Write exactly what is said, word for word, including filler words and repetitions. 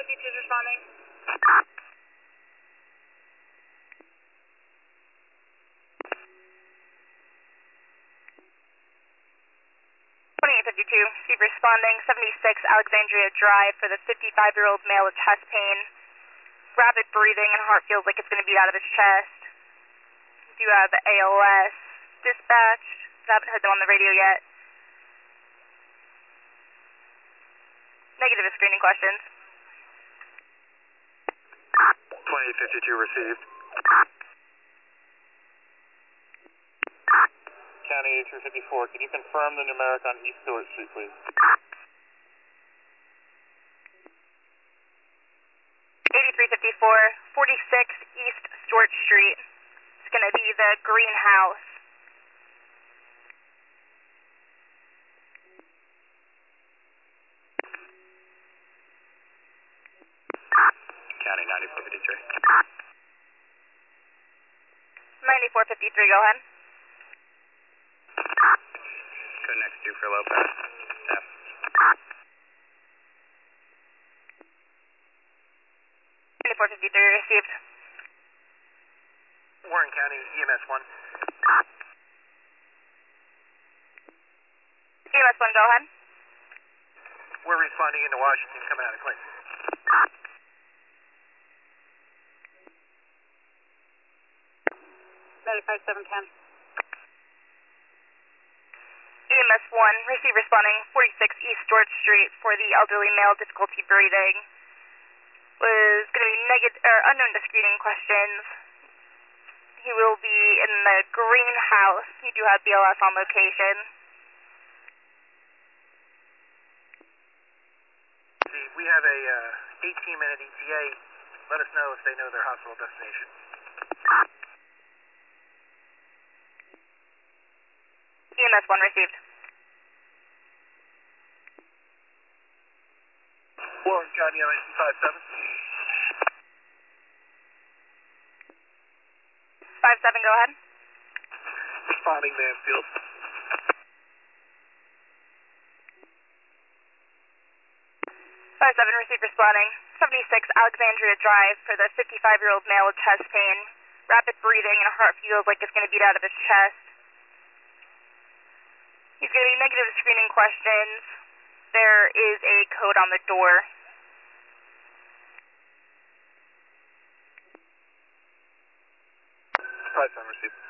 fifty-two is responding. twenty-eight fifty-two, receive responding, seventy-six Alexandria Drive for the fifty-five-year-old male with chest pain, rapid breathing and heart feels like it's going to beat out of his chest. Do you have A L S dispatched? Haven't heard them on the radio yet. Negative screening questions. twenty-eight fifty-two received. County eighty-three fifty-four, can you confirm the numeric on East Stewart Street, please? eighty-three fifty-four, forty-six East Stewart Street. It's going to be the greenhouse. County ninety-four fifty-three. ninety-four fifty-three, go ahead. Code next two for Lopez. Staff. ninety-four fifty-three received. Warren County, E M S one. E M S one, go ahead. We're responding into Washington, coming out of Clinton. ninety-five seven ten. E M S one, receive responding, forty-six East George Street for the elderly male, difficulty breathing. Was going to be negative or unknown to screening questions. He will be in the greenhouse. You do have B L S on location. See, we have a uh, eighteen minute E T A. Let us know if they know their hospital destination. E M S one received. Warren County, M I C five seven. five seven, go ahead. Responding Mansfield. five seven, received responding. seventy-six Alexandria Drive for the fifty-five-year-old male with chest pain. Rapid breathing and heart feels like it's going to beat out of his chest. He's going to be negative screening questions. There is a code on the door. five seven received.